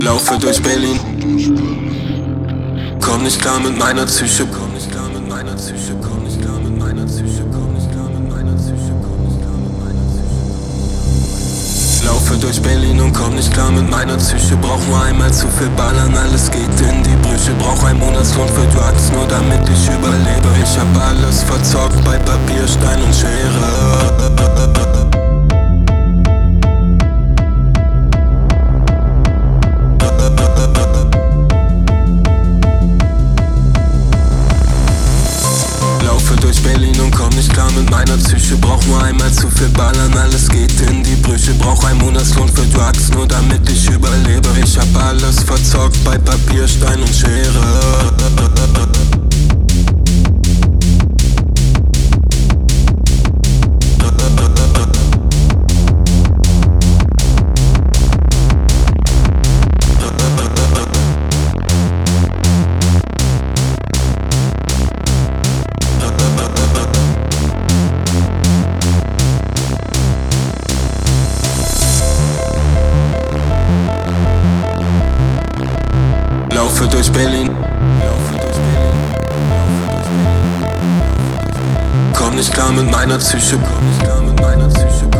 Laufe durch Berlin, komm nicht klar mit meiner Psyche, komm nicht klar mit meiner Psyche, komm nicht klar mit meiner Psyche, komm nicht klar mit meiner Psyche, komm nicht klar mit meiner Psyche. Laufe durch Berlin und komm nicht klar mit meiner Psyche, brauch nur einmal zu viel Ballern, alles geht in die Brüche, brauch ein Monatslohn für Drugs, nur damit ich überlebe. Ich hab alles verzockt bei Papier, Stein und Schere. Durch Berlin und komm nicht klar mit meiner Psyche, brauch nur einmal zu viel Ballern, alles geht in die Brüche, brauch ein Monatslohn für Drugs, nur damit ich überlebe. Ich hab alles verzockt bei Papier, Stein und Schere. Laufe durch Berlin, komm nicht klar mit meiner Psyche, komm nicht klar mit meiner Psyche.